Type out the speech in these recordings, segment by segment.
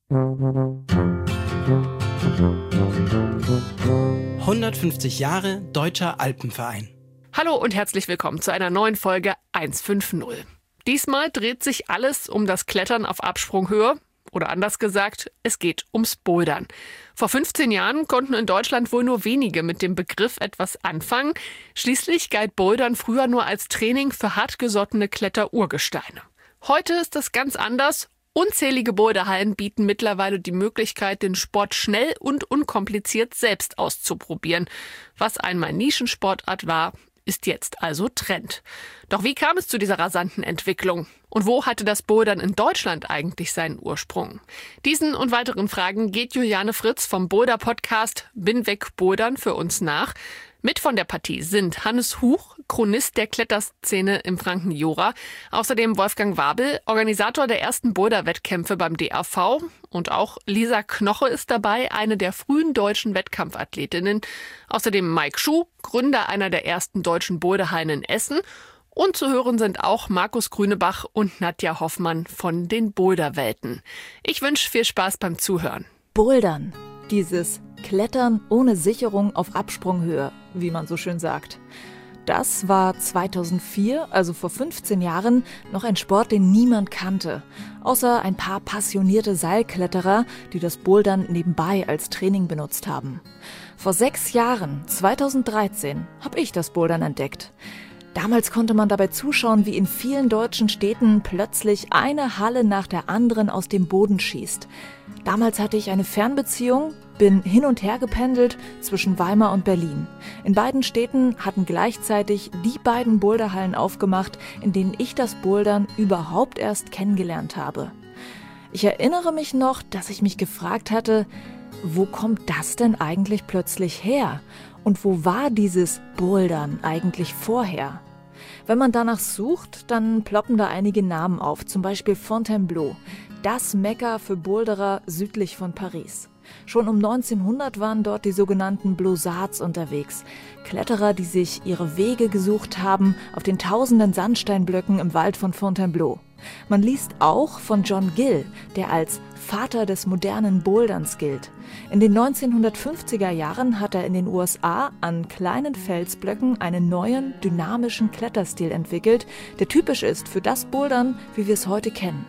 »150 Jahre Deutscher Alpenverein«. Hallo und herzlich willkommen zu einer neuen Folge 150. Diesmal dreht sich alles um das Klettern auf Absprunghöhe. Oder anders gesagt, es geht ums Bouldern. Vor 15 Jahren konnten in Deutschland wohl nur wenige mit dem Begriff etwas anfangen. Schließlich galt Bouldern früher nur als Training für hartgesottene Kletterurgesteine. Heute ist das ganz anders. Unzählige Boulderhallen bieten mittlerweile die Möglichkeit, den Sport schnell und unkompliziert selbst auszuprobieren. Was einmal Nischensportart war, ist jetzt also Trend. Doch wie kam es zu dieser rasanten Entwicklung? Und wo hatte das Bouldern in Deutschland eigentlich seinen Ursprung? Diesen und weiteren Fragen geht Juliane Fritz vom Boulder-Podcast Bin weg Bouldern für uns nach. Mit von der Partie sind Hannes Huch, Chronist der Kletterszene im Franken-Jura, außerdem Wolfgang Wabel, Organisator der ersten Boulder-Wettkämpfe beim DAV, und auch Lisa Knoche ist dabei, eine der frühen deutschen Wettkampfathletinnen, außerdem Mike Schuh, Gründer einer der ersten deutschen Boulderhallen in Essen, und zu hören sind auch Markus Grünebach und Nadja Hoffmann von den Boulderwelten. Ich wünsche viel Spaß beim Zuhören. Bouldern, dieses Klettern ohne Sicherung auf Absprunghöhe, wie man so schön sagt. Das war 2004, also vor 15 Jahren, noch ein Sport, den niemand kannte. Außer ein paar passionierte Seilkletterer, die das Bouldern nebenbei als Training benutzt haben. Vor 6 Jahren, 2013, habe ich das Bouldern entdeckt. Damals konnte man dabei zuschauen, wie in vielen deutschen Städten plötzlich eine Halle nach der anderen aus dem Boden schießt. Damals hatte ich eine Fernbeziehung, bin hin und her gependelt zwischen Weimar und Berlin. In beiden Städten hatten gleichzeitig die beiden Boulderhallen aufgemacht, in denen ich das Bouldern überhaupt erst kennengelernt habe. Ich erinnere mich noch, dass ich mich gefragt hatte, wo kommt das denn eigentlich plötzlich her? Und wo war dieses Bouldern eigentlich vorher? Wenn man danach sucht, dann ploppen da einige Namen auf, zum Beispiel Fontainebleau, das Mekka für Boulderer südlich von Paris. Schon um 1900 waren dort die sogenannten Blossards unterwegs, Kletterer, die sich ihre Wege gesucht haben auf den tausenden Sandsteinblöcken im Wald von Fontainebleau. Man liest auch von John Gill, der als Vater des modernen Boulderns gilt. In den 1950er Jahren hat er in den USA an kleinen Felsblöcken einen neuen, dynamischen Kletterstil entwickelt, der typisch ist für das Bouldern, wie wir es heute kennen.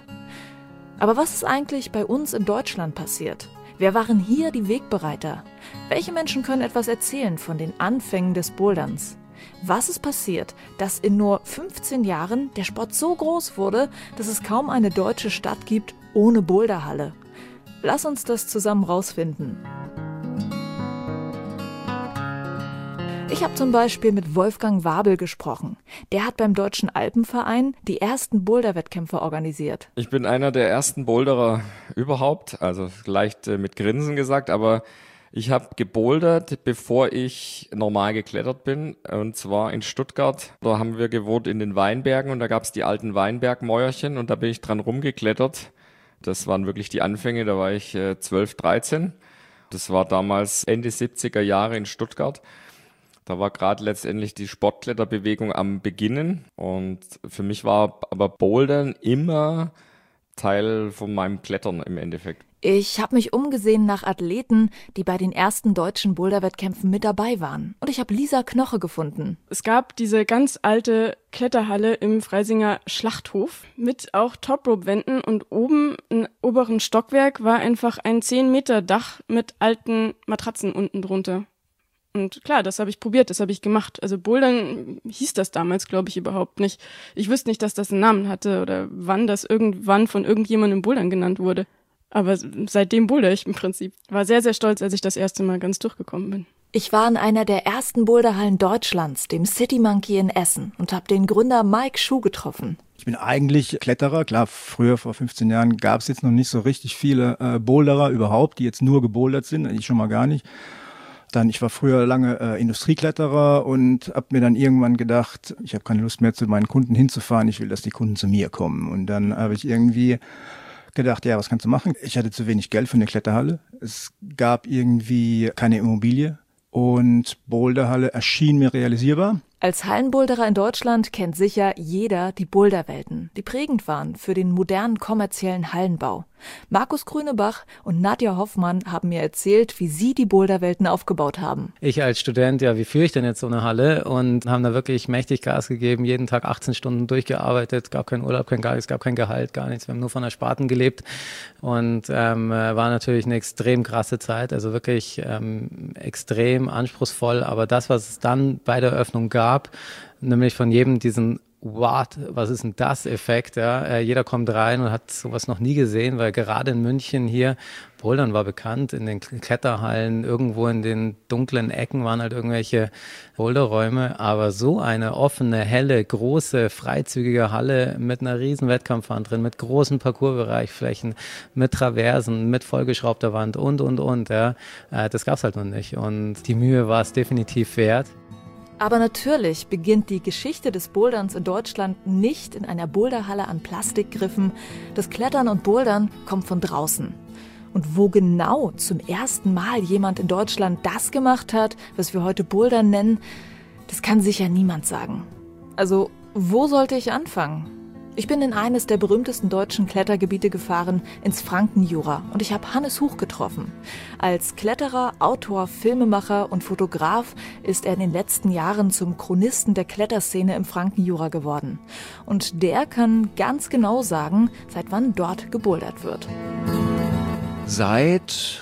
Aber was ist eigentlich bei uns in Deutschland passiert? Wer waren hier die Wegbereiter? Welche Menschen können etwas erzählen von den Anfängen des Boulderns? Was ist passiert, dass in nur 15 Jahren der Sport so groß wurde, dass es kaum eine deutsche Stadt gibt ohne Boulderhalle? Lass uns das zusammen rausfinden. Ich habe zum Beispiel mit Wolfgang Wabel gesprochen. Der hat beim Deutschen Alpenverein die ersten Boulder-Wettkämpfe organisiert. Ich bin einer der ersten Boulderer überhaupt, also leicht mit Grinsen gesagt, aber ich habe gebouldert, bevor ich normal geklettert bin, und zwar in Stuttgart. Da haben wir gewohnt in den Weinbergen und da gab es die alten Weinbergmäuerchen und da bin ich dran rumgeklettert. Das waren wirklich die Anfänge, da war ich 12, 13. Das war damals Ende 70er Jahre in Stuttgart. Da war gerade letztendlich die Sportkletterbewegung am Beginnen und für mich war aber Bouldern immer Teil von meinem Klettern im Endeffekt. Ich habe mich umgesehen nach Athleten, die bei den ersten deutschen Boulderwettkämpfen mit dabei waren. Und ich habe Lisa Knoche gefunden. Es gab diese ganz alte Kletterhalle im Freisinger Schlachthof mit auch Top-Rope-Wänden und oben im oberen Stockwerk war einfach ein 10 Meter Dach mit alten Matratzen unten drunter. Und klar, das habe ich probiert, das habe ich gemacht. Also Bouldern hieß das damals, glaube ich, überhaupt nicht. Ich wüsste nicht, dass das einen Namen hatte oder wann das irgendwann von irgendjemandem Bouldern genannt wurde. Aber seitdem boulder ich im Prinzip. War sehr, sehr stolz, als ich das erste Mal ganz durchgekommen bin. Ich war in einer der ersten Boulderhallen Deutschlands, dem City Monkey in Essen, und habe den Gründer Mike Schuh getroffen. Ich bin eigentlich Kletterer. Klar, früher, vor 15 Jahren, gab es jetzt noch nicht so richtig viele Boulderer überhaupt, die jetzt nur gebouldert sind. Ich schon mal gar nicht. Ich war früher lange Industriekletterer und habe mir dann irgendwann gedacht, ich habe keine Lust mehr zu meinen Kunden hinzufahren, ich will, dass die Kunden zu mir kommen. Und dann habe ich irgendwie gedacht, ja, was kannst du machen? Ich hatte zu wenig Geld für eine Kletterhalle. Es gab irgendwie keine Immobilie und Boulderhalle erschien mir realisierbar. Als Hallenboulderer in Deutschland kennt sicher jeder die Boulderwelten, die prägend waren für den modernen kommerziellen Hallenbau. Markus Grünebach und Nadja Hoffmann haben mir erzählt, wie sie die Boulderwelten aufgebaut haben. Ich als Student, wie führe ich denn jetzt so eine Halle? Und haben da wirklich mächtig Gas gegeben, jeden Tag 18 Stunden durchgearbeitet, gab keinen Urlaub, es gab kein Gehalt, gar nichts. Wir haben nur von der Spaten gelebt und war natürlich eine extrem krasse Zeit, also wirklich extrem anspruchsvoll. Aber das, was es dann bei der Eröffnung gab, nämlich von jedem diesen What, was ist denn das Effekt? Ja? Jeder kommt rein und hat sowas noch nie gesehen, weil gerade in München hier, Bouldern war bekannt, in den Kletterhallen, irgendwo in den dunklen Ecken waren halt irgendwelche Boulderräume, aber so eine offene, helle, große, freizügige Halle mit einer riesen Wettkampfwand drin, mit großen Parcoursbereichflächen, mit Traversen, mit vollgeschraubter Wand und, ja. Das gab's halt noch nicht und die Mühe war es definitiv wert. Aber natürlich beginnt die Geschichte des Boulderns in Deutschland nicht in einer Boulderhalle an Plastikgriffen. Das Klettern und Bouldern kommt von draußen. Und wo genau zum ersten Mal jemand in Deutschland das gemacht hat, was wir heute Bouldern nennen, das kann sicher niemand sagen. Also, wo sollte ich anfangen? Ich bin in eines der berühmtesten deutschen Klettergebiete gefahren, ins Frankenjura, und ich habe Hannes Huch getroffen. Als Kletterer, Autor, Filmemacher und Fotograf ist er in den letzten Jahren zum Chronisten der Kletterszene im Frankenjura geworden. Und der kann ganz genau sagen, seit wann dort gebouldert wird. Seit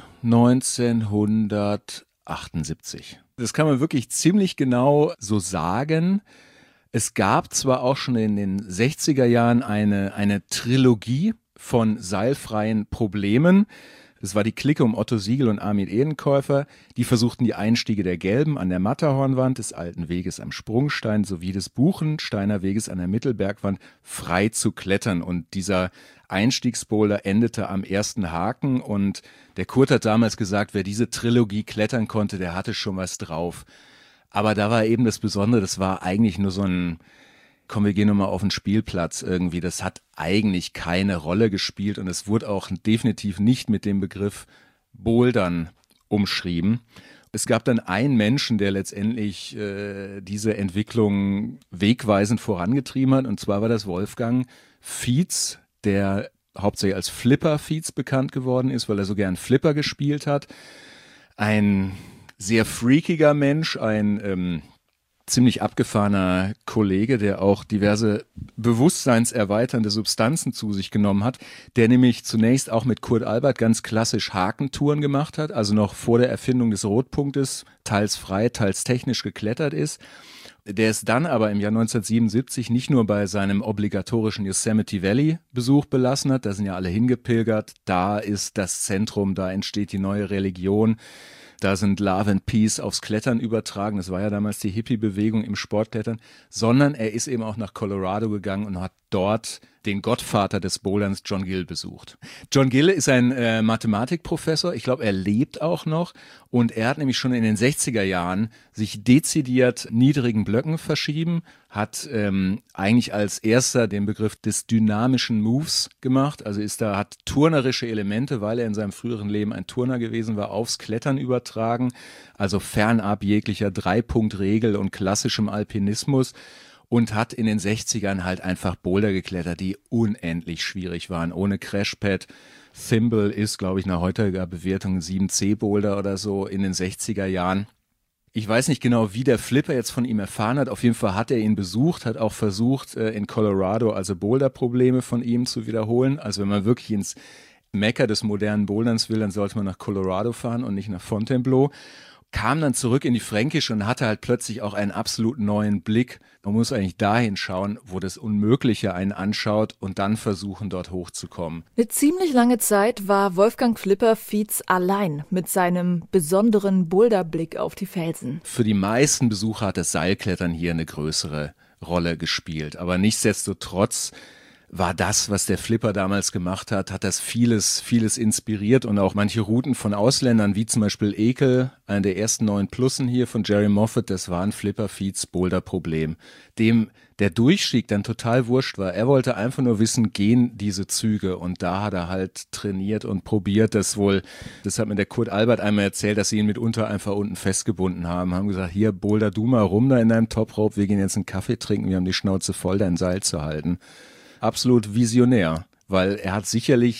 1978. Das kann man wirklich ziemlich genau so sagen. Es gab zwar auch schon in den 60er Jahren eine Trilogie von seilfreien Problemen. Das war die Clique um Otto Siegel und Armin Edenkäufer. Die versuchten die Einstiege der Gelben an der Matterhornwand, des Alten Weges am Sprungstein sowie des Buchensteiner Weges an der Mittelbergwand frei zu klettern. Und dieser Einstiegsboulder endete am ersten Haken. Und der Kurt hat damals gesagt, wer diese Trilogie klettern konnte, der hatte schon was drauf. Aber da war eben das Besondere, das war eigentlich nur so ein, komm, wir gehen nochmal auf den Spielplatz irgendwie. Das hat eigentlich keine Rolle gespielt und es wurde auch definitiv nicht mit dem Begriff Bouldern umschrieben. Es gab dann einen Menschen, der letztendlich diese Entwicklung wegweisend vorangetrieben hat, und zwar war das Wolfgang Fietz, der hauptsächlich als Flipper Fietz bekannt geworden ist, weil er so gern Flipper gespielt hat. Ein sehr freakiger Mensch, ein ziemlich abgefahrener Kollege, der auch diverse bewusstseinserweiternde Substanzen zu sich genommen hat, der nämlich zunächst auch mit Kurt Albert ganz klassisch Hakentouren gemacht hat, also noch vor der Erfindung des Rotpunktes, teils frei, teils technisch geklettert ist. Der es dann aber im Jahr 1977 nicht nur bei seinem obligatorischen Yosemite Valley Besuch belassen hat, da sind ja alle hingepilgert, da ist das Zentrum, da entsteht die neue Religion. Da sind Love and Peace aufs Klettern übertragen. Das war ja damals die Hippie-Bewegung im Sportklettern. Sondern er ist eben auch nach Colorado gegangen und hat dort den Gottvater des Boulderns, John Gill, besucht. John Gill ist ein Mathematikprofessor. Ich glaube, er lebt auch noch. Und er hat nämlich schon in den 60er Jahren sich dezidiert niedrigen Blöcken verschrieben, hat eigentlich als erster den Begriff des dynamischen Moves gemacht. Also hat turnerische Elemente, weil er in seinem früheren Leben ein Turner gewesen war, aufs Klettern übertragen. Also fernab jeglicher Dreipunktregel und klassischem Alpinismus. Und hat in den 60ern halt einfach Boulder geklettert, die unendlich schwierig waren, ohne Crashpad. Thimble ist, glaube ich, nach heutiger Bewertung ein 7C-Boulder oder so in den 60er Jahren. Ich weiß nicht genau, wie der Flipper jetzt von ihm erfahren hat. Auf jeden Fall hat er ihn besucht, hat auch versucht, in Colorado also Boulder-Probleme von ihm zu wiederholen. Also wenn man wirklich ins Mekka des modernen Boulderns will, dann sollte man nach Colorado fahren und nicht nach Fontainebleau. Kam dann zurück in die Fränkische und hatte halt plötzlich auch einen absolut neuen Blick. Man muss eigentlich dahin schauen, wo das Unmögliche einen anschaut und dann versuchen, dort hochzukommen. Eine ziemlich lange Zeit war Wolfgang Flipper Fietz allein mit seinem besonderen Boulderblick auf die Felsen. Für die meisten Besucher hat das Seilklettern hier eine größere Rolle gespielt. Aber nichtsdestotrotz war das, was der Flipper damals gemacht hat das vieles inspiriert und auch manche Routen von Ausländern, wie zum Beispiel Ekel, einer der ersten 9 Plussen hier von Jerry Moffat, das war ein Flipper-Feeds-Boulder-Problem, dem der Durchstieg dann total wurscht war. Er wollte einfach nur wissen, gehen diese Züge, und da hat er halt trainiert und probiert, das hat mir der Kurt Albert einmal erzählt, dass sie ihn mitunter einfach unten festgebunden haben gesagt, hier Boulder du mal rum da in deinem Top-Rope, wir gehen jetzt einen Kaffee trinken, wir haben die Schnauze voll, dein Seil zu halten. Absolut visionär, weil er hat sicherlich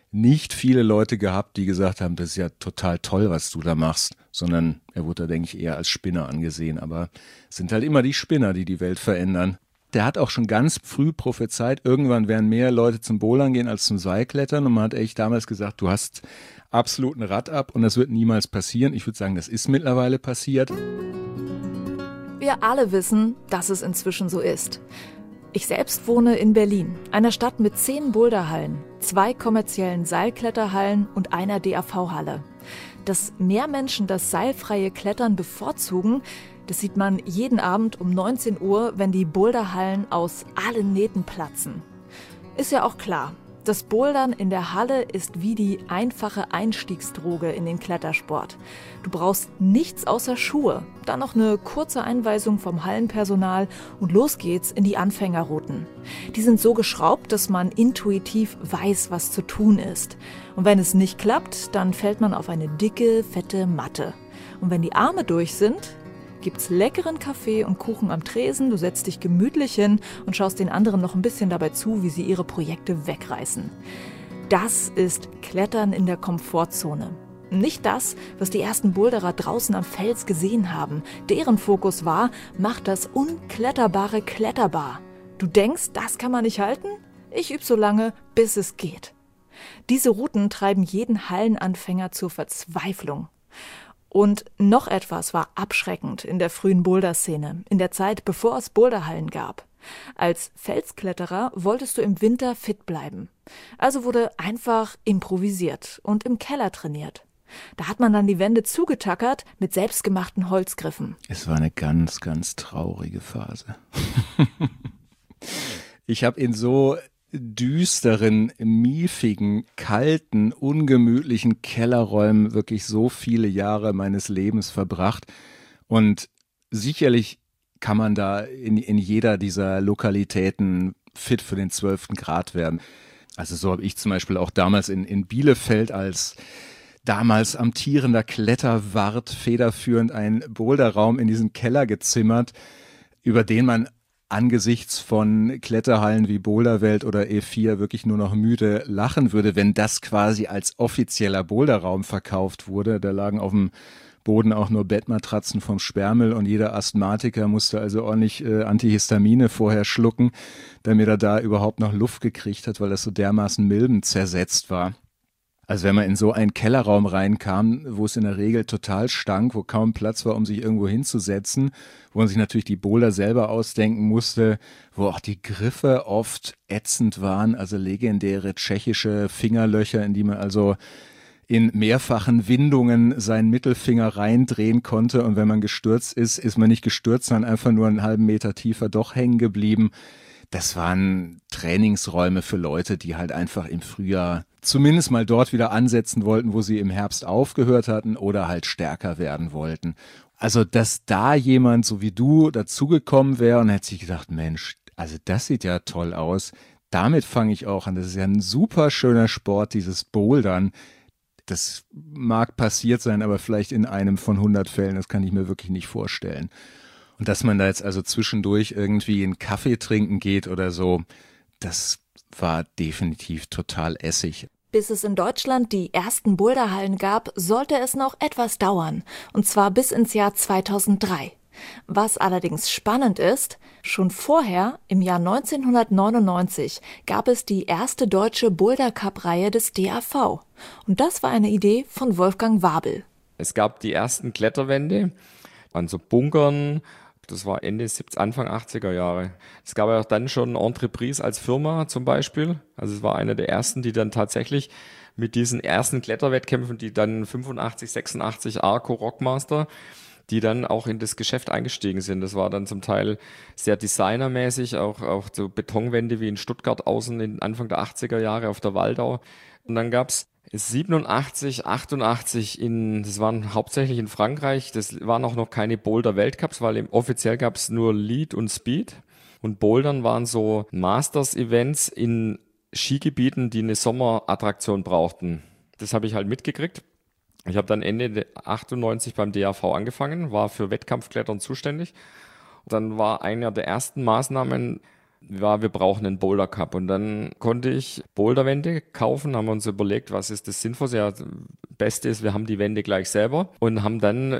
nicht viele Leute gehabt, die gesagt haben, das ist ja total toll, was du da machst, sondern er wurde da, denke ich, eher als Spinner angesehen. Aber es sind halt immer die Spinner, die die Welt verändern. Der hat auch schon ganz früh prophezeit, irgendwann werden mehr Leute zum Bouldern gehen als zum Seilklettern. Und man hat echt damals gesagt, du hast absolut ein Rad ab und das wird niemals passieren. Ich würde sagen, das ist mittlerweile passiert. Wir alle wissen, dass es inzwischen so ist. Ich selbst wohne in Berlin, einer Stadt mit 10 Boulderhallen, 2 kommerziellen Seilkletterhallen und einer DAV-Halle. Dass mehr Menschen das seilfreie Klettern bevorzugen, das sieht man jeden Abend um 19 Uhr, wenn die Boulderhallen aus allen Nähten platzen. Ist ja auch klar, das Bouldern in der Halle ist wie die einfache Einstiegsdroge in den Klettersport. Du brauchst nichts außer Schuhe, dann noch eine kurze Einweisung vom Hallenpersonal und los geht's in die Anfängerrouten. Die sind so geschraubt, dass man intuitiv weiß, was zu tun ist. Und wenn es nicht klappt, dann fällt man auf eine dicke, fette Matte. Und wenn die Arme durch sind, gibt's leckeren Kaffee und Kuchen am Tresen, du setzt dich gemütlich hin und schaust den anderen noch ein bisschen dabei zu, wie sie ihre Projekte wegreißen. Das ist Klettern in der Komfortzone. Nicht das, was die ersten Boulderer draußen am Fels gesehen haben. Deren Fokus war, macht das Unkletterbare kletterbar. Du denkst, das kann man nicht halten? Ich übe so lange, bis es geht. Diese Routen treiben jeden Hallenanfänger zur Verzweiflung. Und noch etwas war abschreckend in der frühen Boulderszene, in der Zeit, bevor es Boulderhallen gab. Als Felskletterer wolltest du im Winter fit bleiben. Also wurde einfach improvisiert und im Keller trainiert. Da hat man dann die Wände zugetackert mit selbstgemachten Holzgriffen. Es war eine ganz, ganz traurige Phase. Ich habe in so düsteren, miefigen, kalten, ungemütlichen Kellerräumen wirklich so viele Jahre meines Lebens verbracht. Und sicherlich kann man da in jeder dieser Lokalitäten fit für den 12. Grad werden. Also so habe ich zum Beispiel auch damals in Bielefeld als damals amtierender Kletterwart federführend einen Boulderraum in diesen Keller gezimmert, über den man angesichts von Kletterhallen wie Boulderwelt oder E4 wirklich nur noch müde lachen würde, wenn das quasi als offizieller Boulderraum verkauft wurde. Da lagen auf dem Boden auch nur Bettmatratzen vom Sperrmüll und jeder Asthmatiker musste also ordentlich Antihistamine vorher schlucken, damit er da überhaupt noch Luft gekriegt hat, weil das so dermaßen milbenzersetzt war. Also wenn man in so einen Kellerraum reinkam, wo es in der Regel total stank, wo kaum Platz war, um sich irgendwo hinzusetzen, wo man sich natürlich die Boulder selber ausdenken musste, wo auch die Griffe oft ätzend waren, also legendäre tschechische Fingerlöcher, in die man also in mehrfachen Windungen seinen Mittelfinger reindrehen konnte und wenn man gestürzt ist, ist man nicht gestürzt, sondern einfach nur einen halben Meter tiefer doch hängen geblieben. Das waren Trainingsräume für Leute, die halt einfach im Frühjahr zumindest mal dort wieder ansetzen wollten, wo sie im Herbst aufgehört hatten oder halt stärker werden wollten. Also, dass da jemand so wie du dazugekommen wäre und hätte sich gedacht, Mensch, also das sieht ja toll aus, damit fange ich auch an. Das ist ja ein super schöner Sport, dieses Bouldern. Das mag passiert sein, aber vielleicht in einem von 100 Fällen, das kann ich mir wirklich nicht vorstellen. Und dass man da jetzt also zwischendurch irgendwie einen Kaffee trinken geht oder so, das war definitiv total Essig. Bis es in Deutschland die ersten Boulderhallen gab, sollte es noch etwas dauern. Und zwar bis ins Jahr 2003. Was allerdings spannend ist, schon vorher, im Jahr 1999, gab es die erste deutsche Boulder-Cup-Reihe des DAV. Und das war eine Idee von Wolfgang Wabel. Es gab die ersten Kletterwände an so Bunkern. Das war Ende 70, Anfang 80er Jahre. Es gab ja auch dann schon Entreprise als Firma zum Beispiel. Also es war einer der ersten, die dann tatsächlich mit diesen ersten Kletterwettkämpfen, die dann 85, 86 Arco Rockmaster, die dann auch in das Geschäft eingestiegen sind. Das war dann zum Teil sehr designermäßig, auch so Betonwände wie in Stuttgart außen in Anfang der 80er Jahre auf der Waldau. Und dann gab's 87, 88 das waren hauptsächlich in Frankreich, das waren auch noch keine Boulder-Weltcups, weil offiziell gab es nur Lead und Speed und Bouldern waren so Masters-Events in Skigebieten, die eine Sommerattraktion brauchten. Das habe ich halt mitgekriegt. Ich habe dann Ende 98 beim DAV angefangen, war für Wettkampfklettern zuständig. Und dann war einer der ersten Maßnahmen, war, wir brauchen einen Boulder Cup. Und dann konnte ich Boulderwände kaufen, haben wir uns überlegt, was ist das Sinnvollste. Ja, das Beste ist, wir haben die Wände gleich selber und haben dann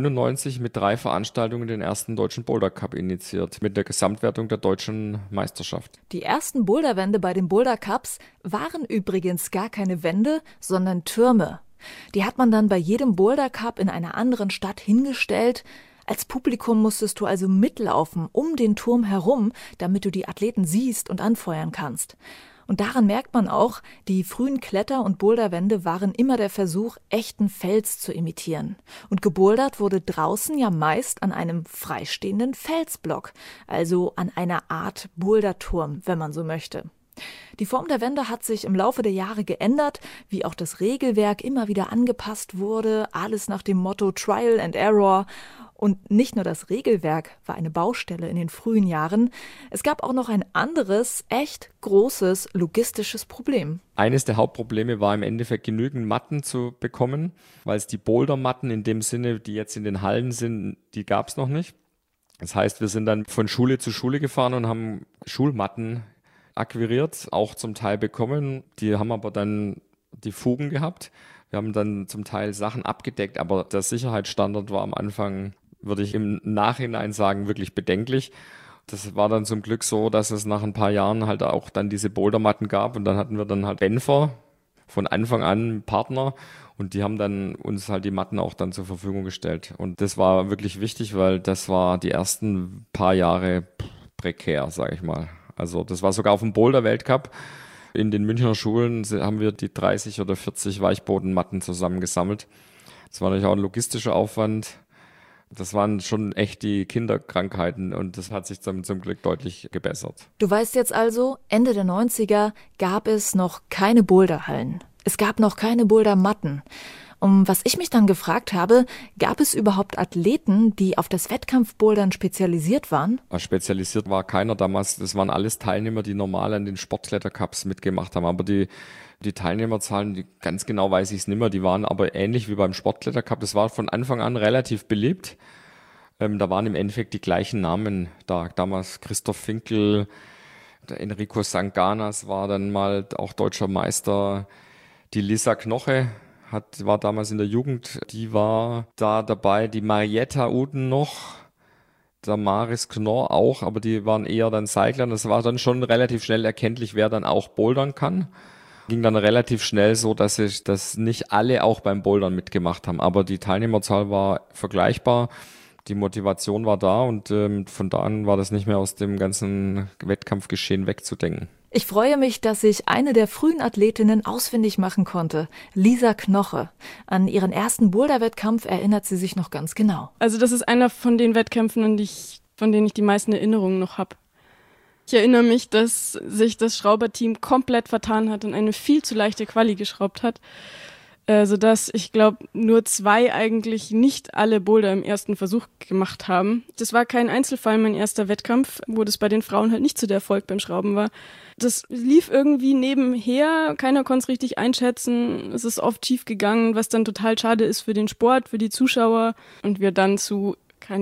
99 mit 3 Veranstaltungen den ersten deutschen Boulder Cup initiiert, mit der Gesamtwertung der deutschen Meisterschaft. Die ersten Boulderwände bei den Boulder Cups waren übrigens gar keine Wände, sondern Türme. Die hat man dann bei jedem Boulder Cup in einer anderen Stadt hingestellt. Als Publikum musstest du also mitlaufen um den Turm herum, damit du die Athleten siehst und anfeuern kannst. Und daran merkt man auch, die frühen Kletter- und Boulderwände waren immer der Versuch, echten Fels zu imitieren. Und gebouldert wurde draußen ja meist an einem freistehenden Felsblock, also an einer Art Boulderturm, wenn man so möchte. Die Form der Wände hat sich im Laufe der Jahre geändert, wie auch das Regelwerk immer wieder angepasst wurde, alles nach dem Motto Trial and Error. Und nicht nur das Regelwerk war eine Baustelle in den frühen Jahren, es gab auch noch ein anderes, echt großes logistisches Problem. Eines der Hauptprobleme war im Endeffekt genügend Matten zu bekommen, weil es die Bouldermatten in dem Sinne, die jetzt in den Hallen sind, die gab es noch nicht. Das heißt, wir sind dann von Schule zu Schule gefahren und haben Schulmatten akquiriert, auch zum Teil bekommen. Die haben aber dann die Fugen gehabt. Wir haben dann zum Teil Sachen abgedeckt, aber der Sicherheitsstandard war am Anfang, würde ich im Nachhinein sagen, wirklich bedenklich. Das war dann zum Glück so, dass es nach ein paar Jahren halt auch dann diese Bouldermatten gab und dann hatten wir dann halt Benfer von Anfang an Partner und die haben dann uns halt die Matten auch dann zur Verfügung gestellt. Und das war wirklich wichtig, weil das war die ersten paar Jahre prekär, sage ich mal. Also das war sogar auf dem Boulder-Weltcup. In den Münchner Schulen haben wir die 30 oder 40 Weichbodenmatten zusammengesammelt. Das war natürlich auch ein logistischer Aufwand. Das waren schon echt die Kinderkrankheiten und das hat sich dann zum Glück deutlich gebessert. Du weißt jetzt also, Ende der 90er gab es noch keine Boulderhallen. Es gab noch keine Bouldermatten. Und was ich mich dann gefragt habe, gab es überhaupt Athleten, die auf das Wettkampfbouldern spezialisiert waren? Spezialisiert war keiner damals. Das waren alles Teilnehmer, die normal an den Sportklettercups mitgemacht haben. Aber die Teilnehmerzahlen, ganz genau weiß ich es nicht mehr, die waren aber ähnlich wie beim Sportklettercup. Das war von Anfang an relativ beliebt. Da waren im Endeffekt die gleichen Namen da. Damals Christoph Finkel, der Enrico Sanganas war dann mal auch deutscher Meister. Die Lisa Knoche war damals in der Jugend, die war da dabei. Die Marietta Uden noch, der Maris Knorr auch, aber die waren eher dann Cycler. Das war dann schon relativ schnell erkenntlich, wer dann auch bouldern kann. Ging dann relativ schnell so, dass nicht alle auch beim Bouldern mitgemacht haben, aber die Teilnehmerzahl war vergleichbar, die Motivation war da und von da an war das nicht mehr aus dem ganzen Wettkampfgeschehen wegzudenken. Ich freue mich, dass ich eine der frühen Athletinnen ausfindig machen konnte, Lisa Knoche. An ihren ersten Boulder-Wettkampf erinnert sie sich noch ganz genau. Also das ist einer von den Wettkämpfen, von denen ich die meisten Erinnerungen noch habe. Ich erinnere mich, dass sich das Schrauberteam komplett vertan hat und eine viel zu leichte Quali geschraubt hat, sodass ich glaube, nur 2 eigentlich nicht alle Boulder im ersten Versuch gemacht haben. Das war kein Einzelfall, mein erster Wettkampf, wo das bei den Frauen halt nicht so der Erfolg beim Schrauben war. Das lief irgendwie nebenher, keiner konnte es richtig einschätzen, es ist oft schief gegangen, was dann total schade ist für den Sport, für die Zuschauer und wir dann zu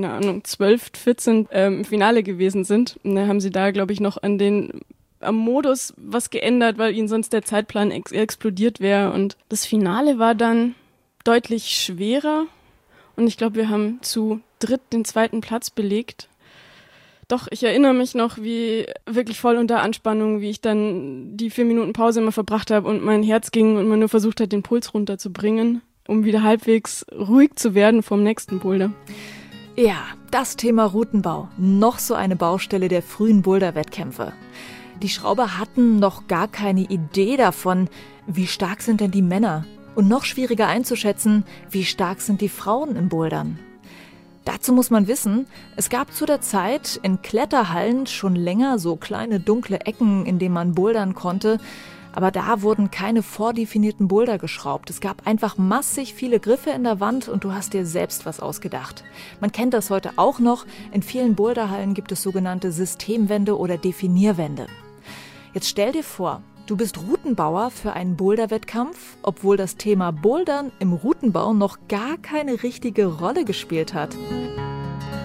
12, 14 im Finale gewesen sind. Und da haben sie da, glaube ich, noch am Modus was geändert, weil ihnen sonst der Zeitplan explodiert wäre. Und das Finale war dann deutlich schwerer. Und ich glaube, wir haben zu dritt den 2. Platz belegt. Doch, ich erinnere mich noch, wie wirklich voll unter Anspannung, wie ich dann die 4 Minuten Pause immer verbracht habe und mein Herz ging und man nur versucht hat, den Puls runterzubringen, um wieder halbwegs ruhig zu werden vom nächsten Boulder. Ja, das Thema Routenbau. Noch so eine Baustelle der frühen Boulder-Wettkämpfe. Die Schrauber hatten noch gar keine Idee davon, wie stark sind denn die Männer? Und noch schwieriger einzuschätzen, wie stark sind die Frauen im Bouldern? Dazu muss man wissen, es gab zu der Zeit in Kletterhallen schon länger so kleine dunkle Ecken, in denen man bouldern konnte, aber da wurden keine vordefinierten Boulder geschraubt. Es gab einfach massig viele Griffe in der Wand und du hast dir selbst was ausgedacht. Man kennt das heute auch noch. In vielen Boulderhallen gibt es sogenannte Systemwände oder Definierwände. Jetzt stell dir vor, du bist Routenbauer für einen Boulder-Wettkampf, obwohl das Thema Bouldern im Routenbau noch gar keine richtige Rolle gespielt hat.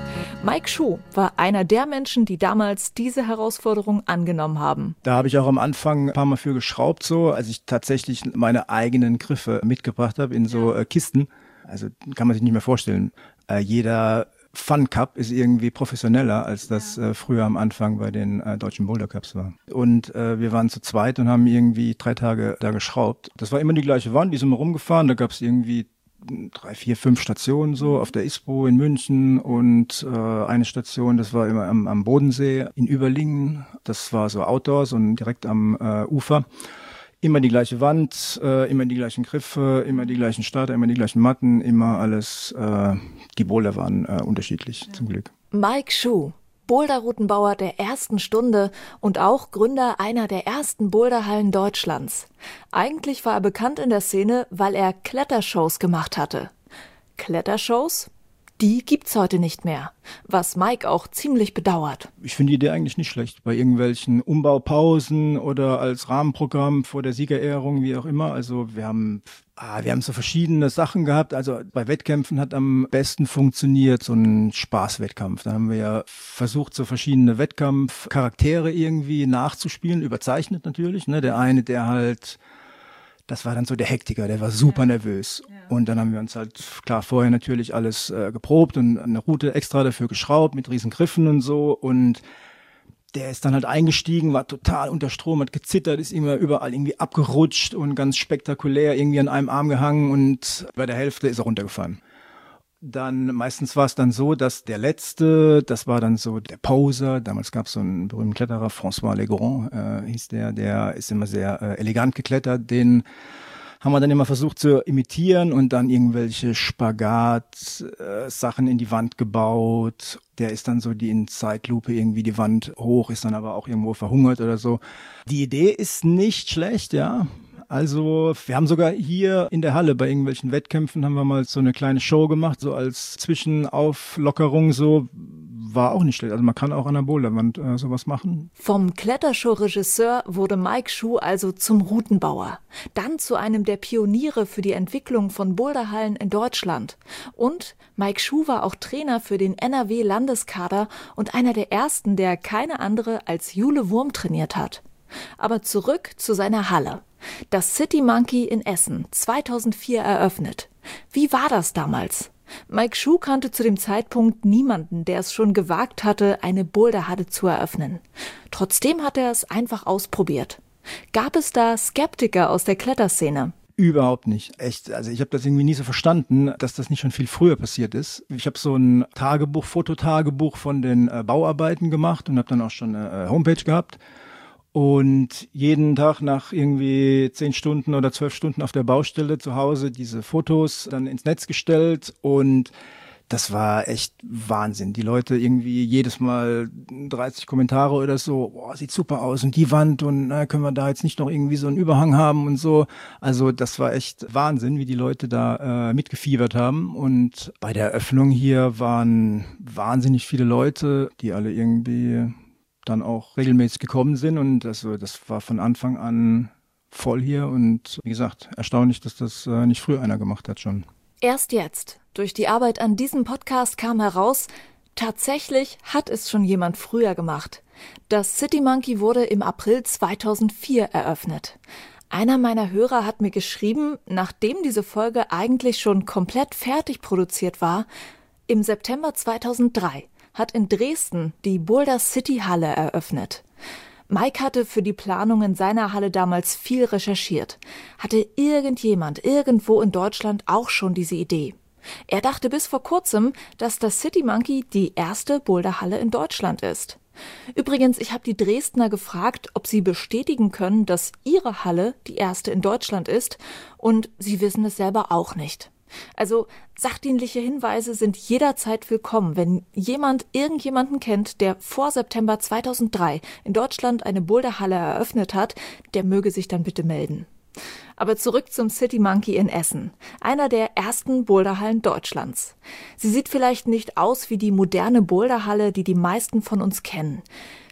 Mike Schuh war einer der Menschen, die damals diese Herausforderung angenommen haben. Da habe ich auch am Anfang ein paar Mal für geschraubt, so, als ich tatsächlich meine eigenen Griffe mitgebracht habe in so Kisten. Also kann man sich nicht mehr vorstellen. Jeder Fun Cup ist irgendwie professioneller, als das früher am Anfang bei den deutschen Boulder Cups war. Und wir waren zu zweit und haben irgendwie 3 Tage da geschraubt. Das war immer die gleiche Wand, die sind wir rumgefahren. Da gab es irgendwie 3, 4, 5 Stationen so auf der ISPO in München und eine Station, das war immer am Bodensee in Überlingen. Das war so Outdoors und direkt am Ufer. Immer die gleiche Wand, immer die gleichen Griffe, immer die gleichen Starter, immer die gleichen Matten, immer alles. Die Boulder waren unterschiedlich, zum Glück. Mike Schuh, Boulderroutenbauer der ersten Stunde und auch Gründer einer der ersten Boulderhallen Deutschlands. Eigentlich war er bekannt in der Szene, weil er Klettershows gemacht hatte. Klettershows? Die gibt's heute nicht mehr, was Mike auch ziemlich bedauert. Ich finde die Idee eigentlich nicht schlecht. Bei irgendwelchen Umbaupausen oder als Rahmenprogramm vor der Siegerehrung, wie auch immer. Also wir haben so verschiedene Sachen gehabt. Also bei Wettkämpfen hat am besten funktioniert so ein Spaßwettkampf. Da haben wir ja versucht, so verschiedene Wettkampfcharaktere irgendwie nachzuspielen, überzeichnet natürlich. Ne? Der eine, der halt... Das war dann so der Hektiker, der war super nervös. Ja. Und dann haben wir uns halt, klar, vorher natürlich alles geprobt und eine Route extra dafür geschraubt mit riesen Griffen und so. Und der ist dann halt eingestiegen, war total unter Strom, hat gezittert, ist immer überall irgendwie abgerutscht und ganz spektakulär irgendwie an einem Arm gehangen und bei der Hälfte ist er runtergefallen. Dann meistens war es dann so, dass der Letzte, das war dann so der Poser, damals gab es so einen berühmten Kletterer, François Legrand hieß der ist immer sehr elegant geklettert, den haben wir dann immer versucht zu imitieren und dann irgendwelche Spagat-Sachen in die Wand gebaut. Der ist dann so in Zeitlupe irgendwie die Wand hoch, ist dann aber auch irgendwo verhungert oder so. Die Idee ist nicht schlecht, ja. Also wir haben sogar hier in der Halle bei irgendwelchen Wettkämpfen haben wir mal so eine kleine Show gemacht, so als Zwischenauflockerung, so war auch nicht schlecht. Also man kann auch an der Boulderwand sowas machen. Vom Klettershow-Regisseur wurde Mike Schuh also zum Routenbauer. Dann zu einem der Pioniere für die Entwicklung von Boulderhallen in Deutschland. Und Mike Schuh war auch Trainer für den NRW-Landeskader und einer der ersten, der keine andere als Jule Wurm trainiert hat. Aber zurück zu seiner Halle. Das City Monkey in Essen, 2004 eröffnet. Wie war das damals? Mike Schuh kannte zu dem Zeitpunkt niemanden, der es schon gewagt hatte, eine Boulderhalle zu eröffnen. Trotzdem hat er es einfach ausprobiert. Gab es da Skeptiker aus der Kletterszene? Überhaupt nicht. Echt. Also ich habe das irgendwie nie so verstanden, dass das nicht schon viel früher passiert ist. Ich habe so ein Fototagebuch von den Bauarbeiten gemacht und habe dann auch schon eine Homepage gehabt. Und jeden Tag nach irgendwie 10 Stunden oder 12 Stunden auf der Baustelle zu Hause diese Fotos dann ins Netz gestellt und das war echt Wahnsinn. Die Leute irgendwie jedes Mal 30 Kommentare oder so, boah, sieht super aus und die Wand und können wir da jetzt nicht noch irgendwie so einen Überhang haben und so. Also das war echt Wahnsinn, wie die Leute da mitgefiebert haben und bei der Eröffnung hier waren wahnsinnig viele Leute, die alle irgendwie dann auch regelmäßig gekommen sind und das war von Anfang an voll hier und wie gesagt, erstaunlich, dass das nicht früher einer gemacht hat schon. Erst jetzt, durch die Arbeit an diesem Podcast kam heraus, tatsächlich hat es schon jemand früher gemacht. Das City Monkey wurde im April 2004 eröffnet. Einer meiner Hörer hat mir geschrieben, nachdem diese Folge eigentlich schon komplett fertig produziert war, im September 2003 hat in Dresden die Boulder City Halle eröffnet. Mike hatte für die Planungen seiner Halle damals viel recherchiert. Hatte irgendjemand irgendwo in Deutschland auch schon diese Idee? Er dachte bis vor kurzem, dass das City Monkey die erste Boulderhalle in Deutschland ist. Übrigens, ich habe die Dresdner gefragt, ob sie bestätigen können, dass ihre Halle die erste in Deutschland ist, und sie wissen es selber auch nicht. Also sachdienliche Hinweise sind jederzeit willkommen. Wenn jemand irgendjemanden kennt, der vor September 2003 in Deutschland eine Boulderhalle eröffnet hat, der möge sich dann bitte melden. Aber zurück zum City Monkey in Essen, einer der ersten Boulderhallen Deutschlands. Sie sieht vielleicht nicht aus wie die moderne Boulderhalle, die die meisten von uns kennen.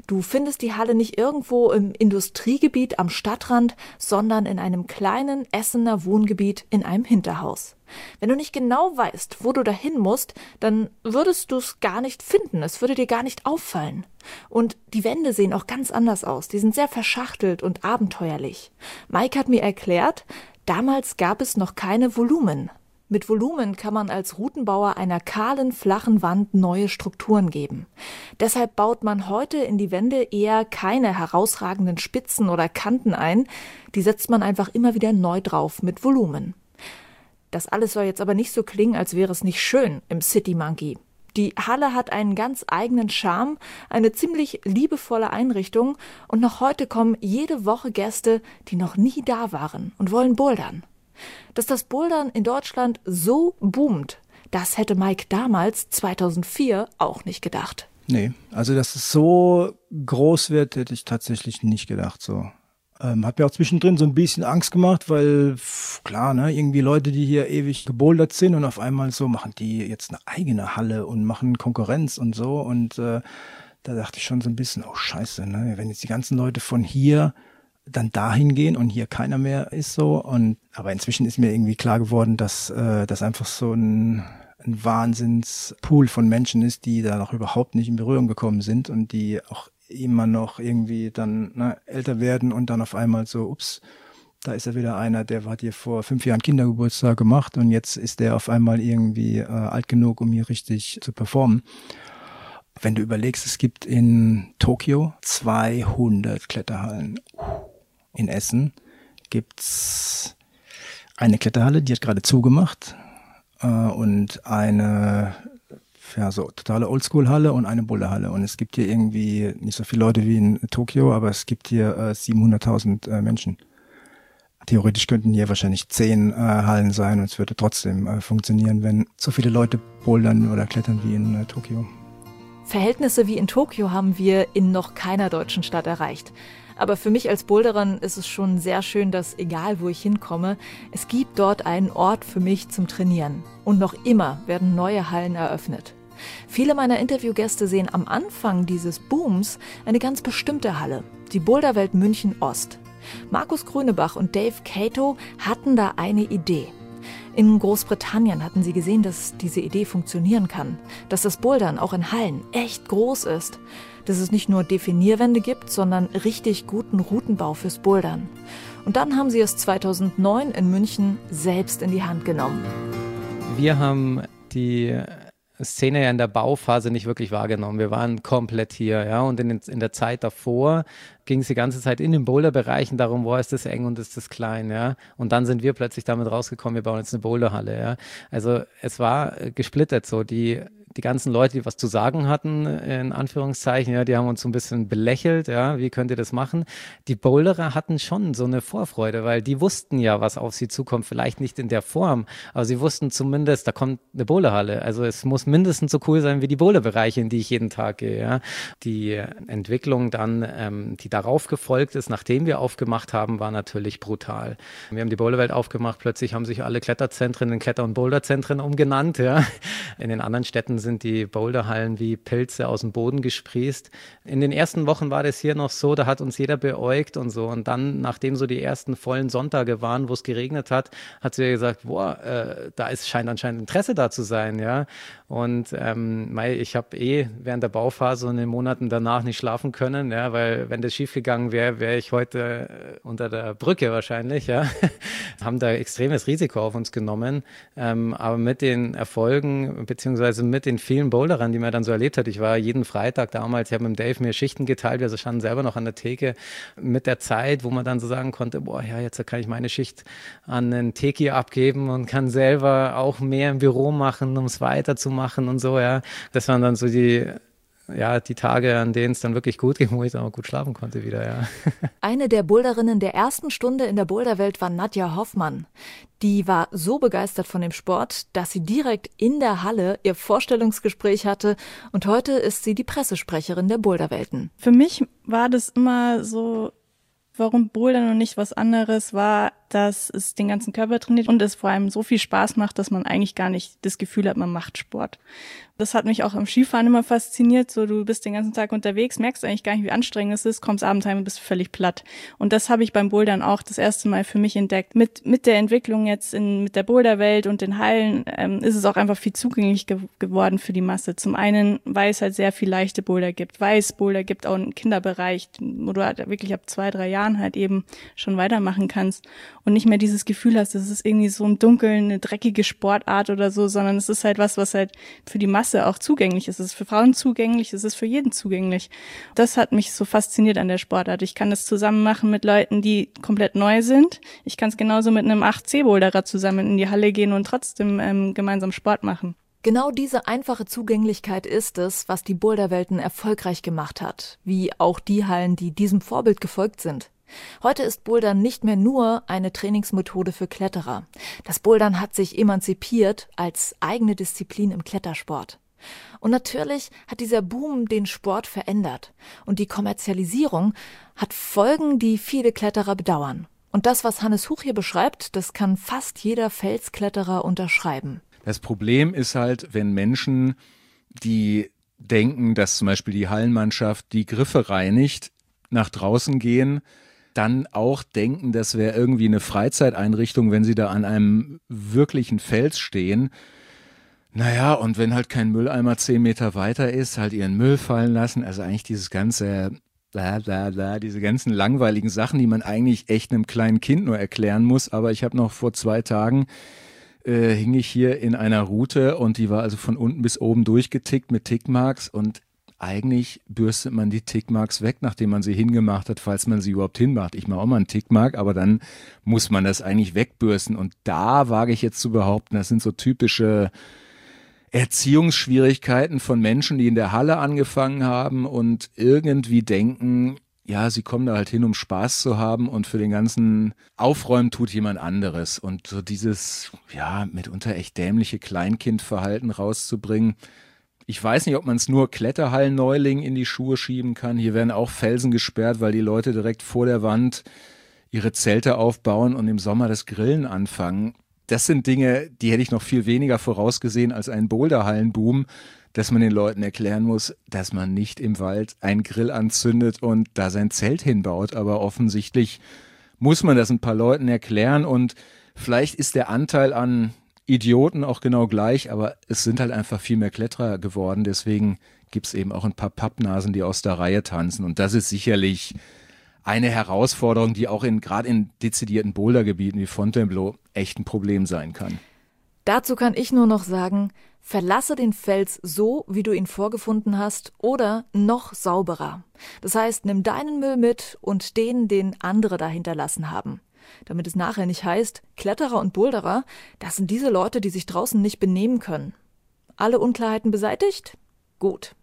Du findest die Halle nicht irgendwo im Industriegebiet am Stadtrand, sondern in einem kleinen Essener Wohngebiet in einem Hinterhaus. Wenn du nicht genau weißt, wo du dahin musst, dann würdest du es gar nicht finden, es würde dir gar nicht auffallen. Und die Wände sehen auch ganz anders aus, die sind sehr verschachtelt und abenteuerlich. Mike hat mir erklärt, damals gab es noch keine Volumen. Mit Volumen kann man als Routenbauer einer kahlen, flachen Wand neue Strukturen geben. Deshalb baut man heute in die Wände eher keine herausragenden Spitzen oder Kanten ein, die setzt man einfach immer wieder neu drauf mit Volumen. Das alles soll jetzt aber nicht so klingen, als wäre es nicht schön im City Monkey. Die Halle hat einen ganz eigenen Charme, eine ziemlich liebevolle Einrichtung und noch heute kommen jede Woche Gäste, die noch nie da waren und wollen bouldern. Dass das Bouldern in Deutschland so boomt, das hätte Mike damals, 2004, auch nicht gedacht. Nee, also dass es so groß wird, hätte ich tatsächlich nicht gedacht. So. Hat mir auch zwischendrin so ein bisschen Angst gemacht, weil klar, ne, irgendwie Leute, die hier ewig gebouldert sind und auf einmal so machen die jetzt eine eigene Halle und machen Konkurrenz und so. Und da dachte ich schon so ein bisschen, oh Scheiße, ne, wenn jetzt die ganzen Leute von hier dann dahin gehen und hier keiner mehr ist so. Aber inzwischen ist mir irgendwie klar geworden, dass das einfach so ein Wahnsinnspool von Menschen ist, die da noch überhaupt nicht in Berührung gekommen sind und die auch immer noch irgendwie dann älter werden und dann auf einmal so, ups, da ist ja wieder einer, der hat hier vor 5 Jahren Kindergeburtstag gemacht und jetzt ist der auf einmal irgendwie alt genug, um hier richtig zu performen. Wenn du überlegst, es gibt in Tokio 200 Kletterhallen. In Essen gibt's eine Kletterhalle, die hat gerade zugemacht und eine so totale Oldschool-Halle und eine Boulderhalle. Und es gibt hier irgendwie nicht so viele Leute wie in Tokio, aber es gibt hier 700.000 Menschen. Theoretisch könnten hier wahrscheinlich 10 Hallen sein und es würde trotzdem funktionieren, wenn so viele Leute bouldern oder klettern wie in Tokio. Verhältnisse wie in Tokio haben wir in noch keiner deutschen Stadt erreicht. Aber für mich als Boulderin ist es schon sehr schön, dass, egal wo ich hinkomme, es gibt dort einen Ort für mich zum Trainieren. Und noch immer werden neue Hallen eröffnet. Viele meiner Interviewgäste sehen am Anfang dieses Booms eine ganz bestimmte Halle, die Boulderwelt München Ost. Markus Grünebach und Dave Cato hatten da eine Idee. In Großbritannien hatten sie gesehen, dass diese Idee funktionieren kann, dass das Bouldern auch in Hallen echt groß ist, dass es nicht nur Definierwände gibt, sondern richtig guten Routenbau fürs Bouldern. Und dann haben sie es 2009 in München selbst in die Hand genommen. Wir haben die Szene ja in der Bauphase nicht wirklich wahrgenommen. Wir waren komplett hier, ja, und in der Zeit davor ging es die ganze Zeit in den Boulderbereichen darum, wo ist das eng und ist das klein, ja. Und dann sind wir plötzlich damit rausgekommen, wir bauen jetzt eine Boulderhalle, ja. Also es war gesplittert so, die ganzen Leute, die was zu sagen hatten, in Anführungszeichen, ja, die haben uns so ein bisschen belächelt, ja, wie könnt ihr das machen? Die Boulderer hatten schon so eine Vorfreude, weil die wussten ja, was auf sie zukommt, vielleicht nicht in der Form, aber sie wussten zumindest, da kommt eine Boulderhalle, also es muss mindestens so cool sein wie die Boulderbereiche, in die ich jeden Tag gehe, ja. Die Entwicklung dann, die darauf gefolgt ist, nachdem wir aufgemacht haben, war natürlich brutal. Wir haben die Boulderwelt aufgemacht, plötzlich haben sich alle Kletterzentren in Kletter- und Boulderzentren umgenannt, ja. In den anderen Städten sind die Boulderhallen wie Pilze aus dem Boden gesprießt. In den ersten Wochen war das hier noch so, da hat uns jeder beäugt und so. Und dann, nachdem so die ersten vollen Sonntage waren, wo es geregnet hat, hat sie gesagt, boah, scheint anscheinend Interesse da zu sein, ja. Und ich habe während der Bauphase und in den Monaten danach nicht schlafen können, ja, weil wenn das schiefgegangen wäre, wäre ich heute unter der Brücke wahrscheinlich, ja. Haben da extremes Risiko auf uns genommen, aber mit den Erfolgen beziehungsweise mit den vielen Boulderern, die man dann so erlebt hat. Ich war jeden Freitag damals, ich habe mit Dave mir Schichten geteilt, wir standen selber noch an der Theke mit der Zeit, wo man dann so sagen konnte, boah, ja, jetzt kann ich meine Schicht an einen Teki abgeben und kann selber auch mehr im Büro machen, um es weiterzumachen und so, ja. Das waren dann so die Tage, an denen es dann wirklich gut ging, wo ich dann auch gut schlafen konnte wieder, ja. Eine der Boulderinnen der ersten Stunde in der Boulderwelt war Nadja Hoffmann. Die war so begeistert von dem Sport, dass sie direkt in der Halle ihr Vorstellungsgespräch hatte und heute ist sie die Pressesprecherin der Boulderwelten. Für mich war das immer so, warum Bouldern und nicht was anderes, war dass es den ganzen Körper trainiert und es vor allem so viel Spaß macht, dass man eigentlich gar nicht das Gefühl hat, man macht Sport. Das hat mich auch am Skifahren immer fasziniert. So, du bist den ganzen Tag unterwegs, merkst eigentlich gar nicht, wie anstrengend es ist, kommst abends heim und bist völlig platt. Und das habe ich beim Bouldern auch das erste Mal für mich entdeckt. Mit der Entwicklung jetzt mit der Boulderwelt und den Hallen ist es auch einfach viel zugänglich geworden für die Masse. Zum einen, weil es halt sehr viel leichte Boulder gibt, weil es Boulder gibt auch einen Kinderbereich, wo du halt wirklich ab 2-3 Jahren halt eben schon weitermachen kannst und nicht mehr dieses Gefühl hast, das ist irgendwie so im Dunkeln eine dreckige Sportart oder so, sondern es ist halt was halt für die Masse auch zugänglich ist. Es ist für Frauen zugänglich, es ist für jeden zugänglich. Das hat mich so fasziniert an der Sportart. Ich kann das zusammen machen mit Leuten, die komplett neu sind. Ich kann es genauso mit einem 8C-Boulderer zusammen in die Halle gehen und trotzdem gemeinsam Sport machen. Genau diese einfache Zugänglichkeit ist es, was die Boulderwelten erfolgreich gemacht hat, wie auch die Hallen, die diesem Vorbild gefolgt sind. Heute ist Bouldern nicht mehr nur eine Trainingsmethode für Kletterer. Das Bouldern hat sich emanzipiert als eigene Disziplin im Klettersport. Und natürlich hat dieser Boom den Sport verändert. Und die Kommerzialisierung hat Folgen, die viele Kletterer bedauern. Und das, was Hannes Huch hier beschreibt, das kann fast jeder Felskletterer unterschreiben. Das Problem ist halt, wenn Menschen, die denken, dass zum Beispiel die Hallenmannschaft die Griffe reinigt, nach draußen gehen, dann auch denken, das wäre irgendwie eine Freizeiteinrichtung, wenn sie da an einem wirklichen Fels stehen. Naja, und wenn halt kein Mülleimer 10 Meter weiter ist, halt ihren Müll fallen lassen. Also eigentlich dieses ganze diese ganzen langweiligen Sachen, die man eigentlich echt einem kleinen Kind nur erklären muss. Aber ich habe noch vor 2 Tagen hing ich hier in einer Route und die war also von unten bis oben durchgetickt mit Tickmarks und eigentlich bürstet man die Tickmarks weg, nachdem man sie hingemacht hat, falls man sie überhaupt hinmacht. Ich mache auch mal einen Tickmark, aber dann muss man das eigentlich wegbürsten. Und da wage ich jetzt zu behaupten, das sind so typische Erziehungsschwierigkeiten von Menschen, die in der Halle angefangen haben und irgendwie denken, ja, sie kommen da halt hin, um Spaß zu haben und für den ganzen Aufräumen tut jemand anderes. Und so dieses, ja, mitunter echt dämliche Kleinkindverhalten rauszubringen. Ich weiß nicht, ob man es nur Kletterhallen-Neulingen in die Schuhe schieben kann. Hier werden auch Felsen gesperrt, weil die Leute direkt vor der Wand ihre Zelte aufbauen und im Sommer das Grillen anfangen. Das sind Dinge, die hätte ich noch viel weniger vorausgesehen als einen Boulderhallenboom, dass man den Leuten erklären muss, dass man nicht im Wald einen Grill anzündet und da sein Zelt hinbaut. Aber offensichtlich muss man das ein paar Leuten erklären und vielleicht ist der Anteil an Idioten auch genau gleich, aber es sind halt einfach viel mehr Kletterer geworden. Deswegen gibt es eben auch ein paar Pappnasen, die aus der Reihe tanzen. Und das ist sicherlich eine Herausforderung, die auch gerade in dezidierten Bouldergebieten wie Fontainebleau echt ein Problem sein kann. Dazu kann ich nur noch sagen, verlasse den Fels so, wie du ihn vorgefunden hast, oder noch sauberer. Das heißt, nimm deinen Müll mit und den andere da hinterlassen haben. Damit es nachher nicht heißt, Kletterer und Boulderer, das sind diese Leute, die sich draußen nicht benehmen können. Alle Unklarheiten beseitigt? Gut.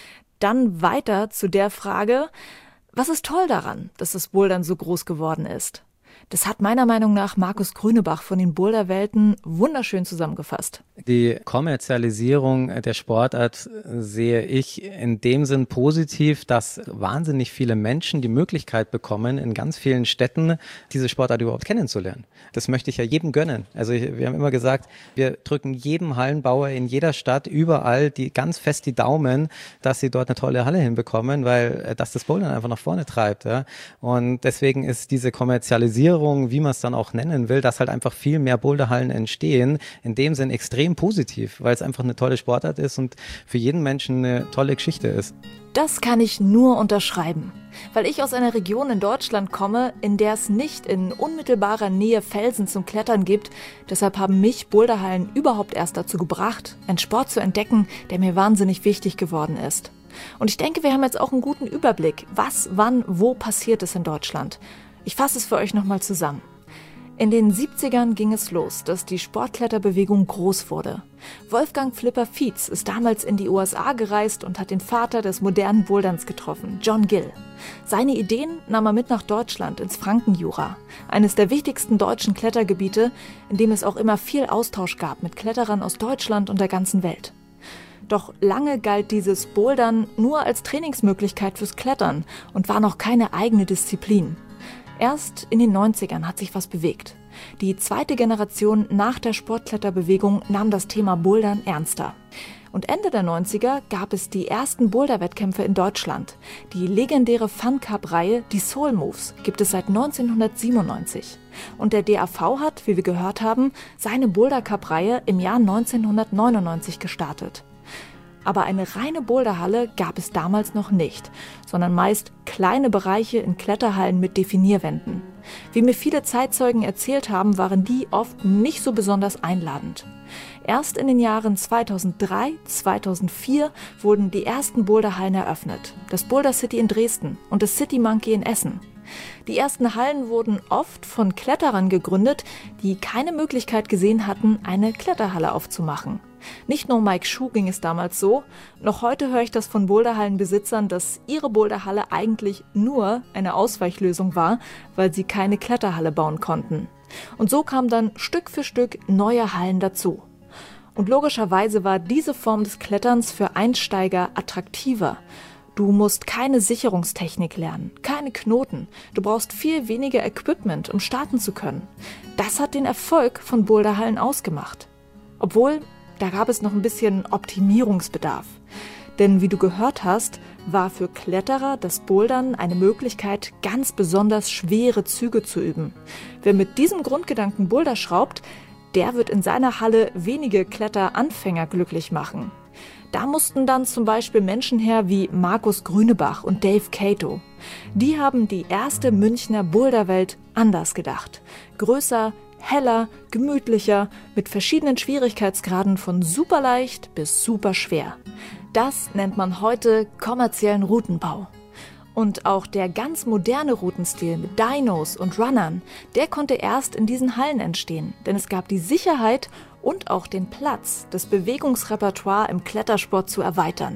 Dann weiter zu der Frage, was ist toll daran, dass das Bouldern so groß geworden ist? Das hat meiner Meinung nach Markus Grünebach von den Boulderwelten wunderschön zusammengefasst. Die Kommerzialisierung der Sportart sehe ich in dem Sinn positiv, dass wahnsinnig viele Menschen die Möglichkeit bekommen, in ganz vielen Städten diese Sportart überhaupt kennenzulernen. Das möchte ich ja jedem gönnen. Also wir haben immer gesagt, wir drücken jedem Hallenbauer in jeder Stadt überall ganz fest die Daumen, dass sie dort eine tolle Halle hinbekommen, weil das Bouldern einfach nach vorne treibt. Ja? Und deswegen ist diese Kommerzialisierung, wie man es dann auch nennen will, dass halt einfach viel mehr Boulderhallen entstehen, in dem Sinn extrem positiv, weil es einfach eine tolle Sportart ist und für jeden Menschen eine tolle Geschichte ist. Das kann ich nur unterschreiben, weil ich aus einer Region in Deutschland komme, in der es nicht in unmittelbarer Nähe Felsen zum Klettern gibt. Deshalb haben mich Boulderhallen überhaupt erst dazu gebracht, einen Sport zu entdecken, der mir wahnsinnig wichtig geworden ist. Und ich denke, wir haben jetzt auch einen guten Überblick, was, wann, wo passiert ist in Deutschland. Ich fasse es für euch nochmal zusammen. In den 70ern ging es los, dass die Sportkletterbewegung groß wurde. Wolfgang Flipper Fietz ist damals in die USA gereist und hat den Vater des modernen Boulderns getroffen, John Gill. Seine Ideen nahm er mit nach Deutschland, ins Frankenjura, eines der wichtigsten deutschen Klettergebiete, in dem es auch immer viel Austausch gab mit Kletterern aus Deutschland und der ganzen Welt. Doch lange galt dieses Bouldern nur als Trainingsmöglichkeit fürs Klettern und war noch keine eigene Disziplin. Erst in den 90ern hat sich was bewegt. Die zweite Generation nach der Sportkletterbewegung nahm das Thema Bouldern ernster. Und Ende der 90er gab es die ersten Boulder-Wettkämpfe in Deutschland. Die legendäre Fun-Cup-Reihe, die Soul Moves, gibt es seit 1997. Und der DAV hat, wie wir gehört haben, seine Boulder-Cup-Reihe im Jahr 1999 gestartet. Aber eine reine Boulderhalle gab es damals noch nicht, sondern meist kleine Bereiche in Kletterhallen mit Definierwänden. Wie mir viele Zeitzeugen erzählt haben, waren die oft nicht so besonders einladend. Erst in den Jahren 2003, 2004 wurden die ersten Boulderhallen eröffnet. Das Boulder City in Dresden und das City Monkey in Essen. Die ersten Hallen wurden oft von Kletterern gegründet, die keine Möglichkeit gesehen hatten, eine Kletterhalle aufzumachen. Nicht nur Mike Schuh ging es damals so, noch heute höre ich das von Boulderhallenbesitzern, dass ihre Boulderhalle eigentlich nur eine Ausweichlösung war, weil sie keine Kletterhalle bauen konnten. Und so kamen dann Stück für Stück neue Hallen dazu. Und logischerweise war diese Form des Kletterns für Einsteiger attraktiver. Du musst keine Sicherungstechnik lernen, keine Knoten. Du brauchst viel weniger Equipment, um starten zu können. Das hat den Erfolg von Boulderhallen ausgemacht. Obwohl, da gab es noch ein bisschen Optimierungsbedarf. Denn wie du gehört hast, war für Kletterer das Bouldern eine Möglichkeit, ganz besonders schwere Züge zu üben. Wer mit diesem Grundgedanken Boulder schraubt, der wird in seiner Halle wenige Kletteranfänger glücklich machen. Da mussten dann zum Beispiel Menschen her wie Markus Grünebach und Dave Cato. Die haben die erste Münchner Boulderwelt anders gedacht. Größer, heller, gemütlicher, mit verschiedenen Schwierigkeitsgraden von superleicht bis superschwer. Das nennt man heute kommerziellen Routenbau. Und auch der ganz moderne Routenstil mit Dynos und Runnern, der konnte erst in diesen Hallen entstehen, denn es gab die Sicherheit und auch den Platz, das Bewegungsrepertoire im Klettersport zu erweitern.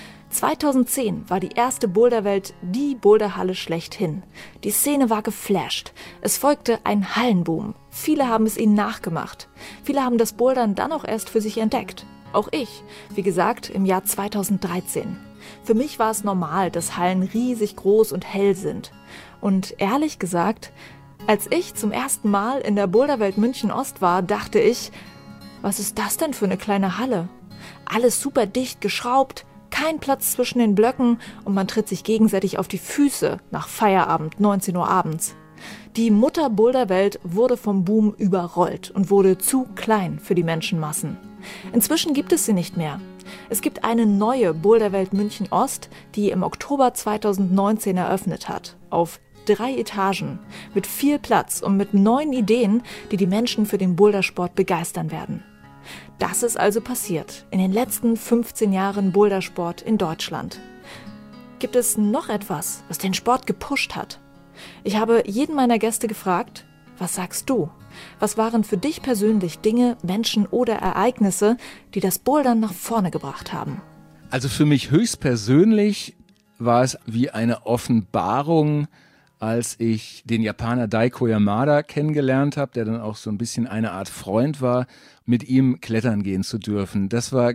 2010 war die erste Boulderwelt die Boulderhalle schlechthin. Die Szene war geflasht. Es folgte ein Hallenboom. Viele haben es ihnen nachgemacht. Viele haben das Bouldern dann auch erst für sich entdeckt. Auch ich, wie gesagt, im Jahr 2013. Für mich war es normal, dass Hallen riesig groß und hell sind. Und ehrlich gesagt, als ich zum ersten Mal in der Boulderwelt München Ost war, dachte ich, was ist das denn für eine kleine Halle? Alles super dicht geschraubt, kein Platz zwischen den Blöcken und man tritt sich gegenseitig auf die Füße nach Feierabend, 19 Uhr abends. Die Mutter Boulderwelt wurde vom Boom überrollt und wurde zu klein für die Menschenmassen. Inzwischen gibt es sie nicht mehr. Es gibt eine neue Boulderwelt München Ost, die im Oktober 2019 eröffnet hat, auf 3 Etagen, mit viel Platz und mit neuen Ideen, die die Menschen für den Bouldersport begeistern werden. Das ist also passiert in den letzten 15 Jahren Bouldersport in Deutschland. Gibt es noch etwas, was den Sport gepusht hat? Ich habe jeden meiner Gäste gefragt, was sagst du? Was waren für dich persönlich Dinge, Menschen oder Ereignisse, die das Bouldern nach vorne gebracht haben? Also für mich höchstpersönlich war es wie eine Offenbarung, als ich den Japaner Daiko Yamada kennengelernt habe, der dann auch so ein bisschen eine Art Freund war, mit ihm klettern gehen zu dürfen. Das war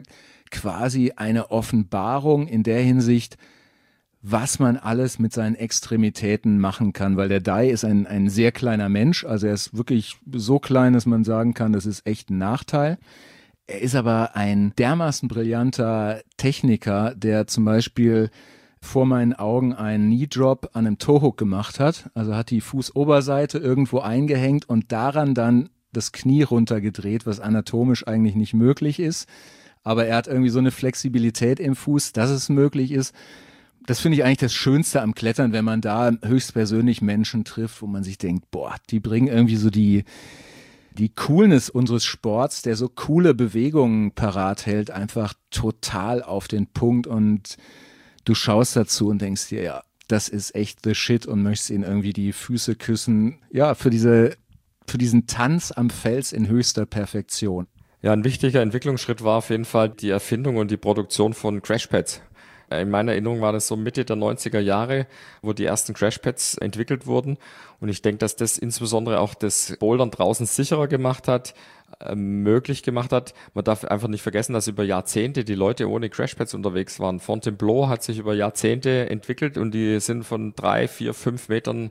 quasi eine Offenbarung in der Hinsicht, was man alles mit seinen Extremitäten machen kann, weil der Dai ist ein sehr kleiner Mensch, also er ist wirklich so klein, dass man sagen kann, das ist echt ein Nachteil. Er ist aber ein dermaßen brillanter Techniker, der zum Beispiel vor meinen Augen einen Knee Drop an einem Toe-Hook gemacht hat, also hat die Fußoberseite irgendwo eingehängt und daran dann das Knie runtergedreht, was anatomisch eigentlich nicht möglich ist, aber er hat irgendwie so eine Flexibilität im Fuß, dass es möglich ist. Das finde ich eigentlich das Schönste am Klettern, wenn man da höchstpersönlich Menschen trifft, wo man sich denkt, boah, die bringen irgendwie so die Coolness unseres Sports, der so coole Bewegungen parat hält, einfach total auf den Punkt und du schaust dazu und denkst dir, ja, das ist echt the shit und möchtest ihnen irgendwie die Füße küssen. Ja, für diesen Tanz am Fels in höchster Perfektion. Ja, ein wichtiger Entwicklungsschritt war auf jeden Fall die Erfindung und die Produktion von Crashpads. In meiner Erinnerung war das so Mitte der 90er Jahre, wo die ersten Crashpads entwickelt wurden. Und ich denke, dass das insbesondere auch das Bouldern draußen sicherer gemacht hat, möglich gemacht hat. Man darf einfach nicht vergessen, dass über Jahrzehnte die Leute ohne Crashpads unterwegs waren. Fontainebleau hat sich über Jahrzehnte entwickelt und die sind von 3, 4, 5 Metern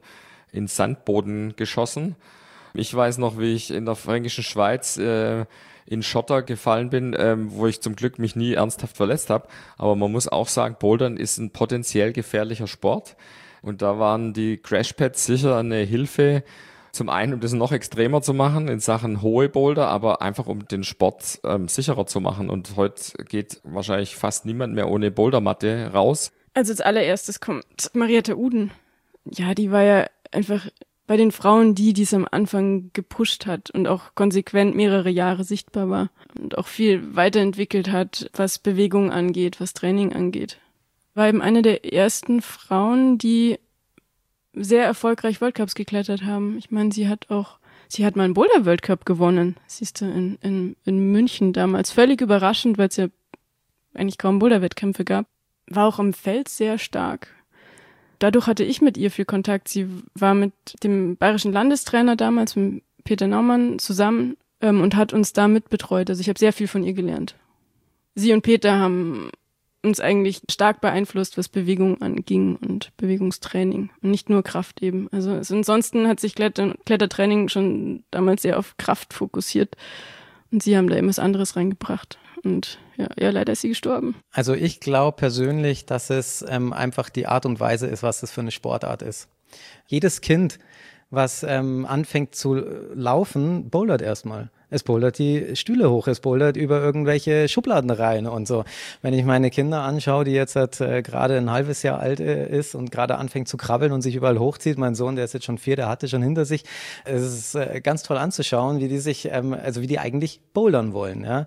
in Sandboden geschossen. Ich weiß noch, wie ich in der Fränkischen Schweiz in Schotter gefallen bin, wo ich zum Glück mich nie ernsthaft verletzt habe. Aber man muss auch sagen, Bouldern ist ein potenziell gefährlicher Sport. Und da waren die Crashpads sicher eine Hilfe, zum einen, um das noch extremer zu machen in Sachen hohe Boulder, aber einfach um den Sport sicherer zu machen. Und heute geht wahrscheinlich fast niemand mehr ohne Bouldermatte raus. Also als allererstes kommt Marietta Uden. Ja, die war ja einfach bei den Frauen die es am Anfang gepusht hat und auch konsequent mehrere Jahre sichtbar war und auch viel weiterentwickelt hat, was Bewegung angeht, was Training angeht. War eben eine der ersten Frauen, die sehr erfolgreich Worldcups geklettert haben. Ich meine, sie hat mal einen Boulder-World-Cup gewonnen. Siehst du, in München damals. Völlig überraschend, weil es ja eigentlich kaum Boulder-Wettkämpfe gab. War auch im Feld sehr stark. Dadurch hatte ich mit ihr viel Kontakt. Sie war mit dem bayerischen Landestrainer damals, mit Peter Naumann, zusammen und hat uns da mitbetreut. Also ich habe sehr viel von ihr gelernt. Sie und Peter haben uns eigentlich stark beeinflusst, was Bewegung anging und Bewegungstraining und nicht nur Kraft eben. Also ansonsten hat sich Klettertraining schon damals sehr auf Kraft fokussiert und sie haben da eben was anderes reingebracht. Und ja, leider ist sie gestorben. Also ich glaube persönlich, dass es einfach die Art und Weise ist, was das für eine Sportart ist. Jedes Kind, was anfängt zu laufen, bouldert erstmal. Es bouldert die Stühle hoch, es bouldert über irgendwelche Schubladen rein und so. Wenn ich meine Kinder anschaue, die jetzt gerade ein halbes Jahr alt ist und gerade anfängt zu krabbeln und sich überall hochzieht, mein Sohn, der ist jetzt schon 4, der hatte schon hinter sich. Es ist ganz toll anzuschauen, wie die sich, wie die eigentlich bouldern wollen. Ja?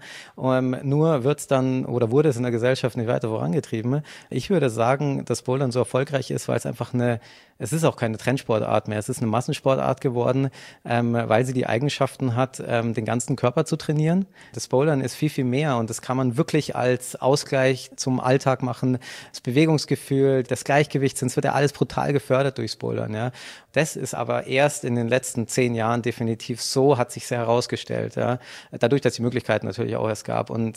Nur wird's dann oder wurde es in der Gesellschaft nicht weiter vorangetrieben. Ich würde sagen, dass Bouldern so erfolgreich ist, weil es einfach es ist auch keine Trendsportart mehr, es ist eine Massensportart geworden, weil sie die Eigenschaften hat, den ganzen Körper zu trainieren. Das Bouldern ist viel, viel mehr und das kann man wirklich als Ausgleich zum Alltag machen. Das Bewegungsgefühl, das Gleichgewichtssinn, es wird ja alles brutal gefördert durchs Bouldern. Ja. Das ist aber erst in den letzten 10 Jahren definitiv so, hat sich sehr herausgestellt. Ja. Dadurch, dass die Möglichkeiten natürlich auch erst gab. Und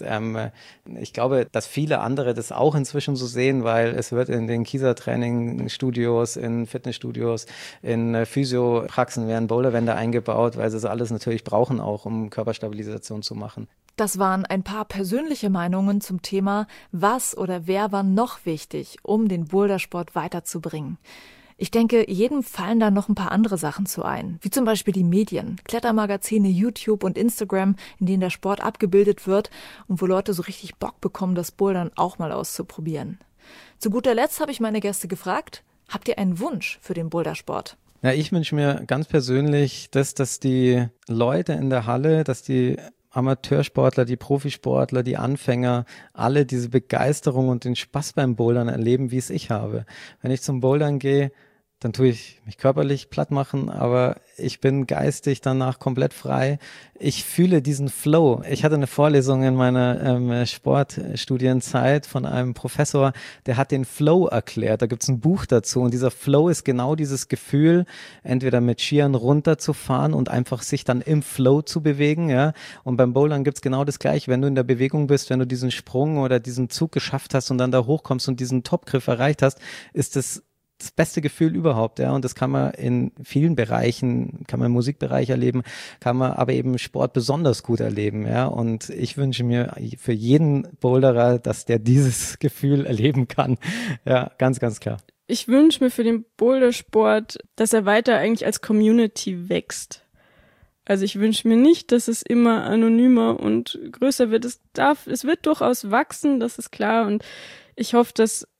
ich glaube, dass viele andere das auch inzwischen so sehen, weil es wird in den Kieser-Training-Studios, in Fitnessstudios, in Physiopraxen werden Boulderwände eingebaut, weil sie das alles natürlich brauchen auch, um Körperstabilisation zu machen. Das waren ein paar persönliche Meinungen zum Thema, was oder wer war noch wichtig, um den Bouldersport weiterzubringen. Ich denke, jedem fallen da noch ein paar andere Sachen zu ein, wie zum Beispiel die Medien, Klettermagazine, YouTube und Instagram, in denen der Sport abgebildet wird und wo Leute so richtig Bock bekommen, das Bouldern auch mal auszuprobieren. Zu guter Letzt habe ich meine Gäste gefragt, habt ihr einen Wunsch für den Bouldersport? Ja, ich wünsche mir ganz persönlich, dass die Leute in der Halle, dass die Amateursportler, die Profisportler, die Anfänger, alle diese Begeisterung und den Spaß beim Bouldern erleben, wie es ich habe. Wenn ich zum Bouldern gehe, dann tue ich mich körperlich platt machen, aber ich bin geistig danach komplett frei. Ich fühle diesen Flow. Ich hatte eine Vorlesung in meiner Sportstudienzeit von einem Professor, der hat den Flow erklärt. Da gibt's ein Buch dazu und dieser Flow ist genau dieses Gefühl, entweder mit Skiern runterzufahren und einfach sich dann im Flow zu bewegen. Ja. Und beim Bouldern gibt's genau das Gleiche. Wenn du in der Bewegung bist, wenn du diesen Sprung oder diesen Zug geschafft hast und dann da hochkommst und diesen Topgriff erreicht hast, ist das beste Gefühl überhaupt, ja, und das kann man in vielen Bereichen, kann man im Musikbereich erleben, kann man aber eben im Sport besonders gut erleben, ja, und ich wünsche mir für jeden Boulderer, dass der dieses Gefühl erleben kann, ja, ganz, ganz klar. Ich wünsche mir für den Bouldersport, dass er weiter eigentlich als Community wächst. Also ich wünsche mir nicht, dass es immer anonymer und größer wird. Es wird durchaus wachsen, das ist klar, und ich hoffe,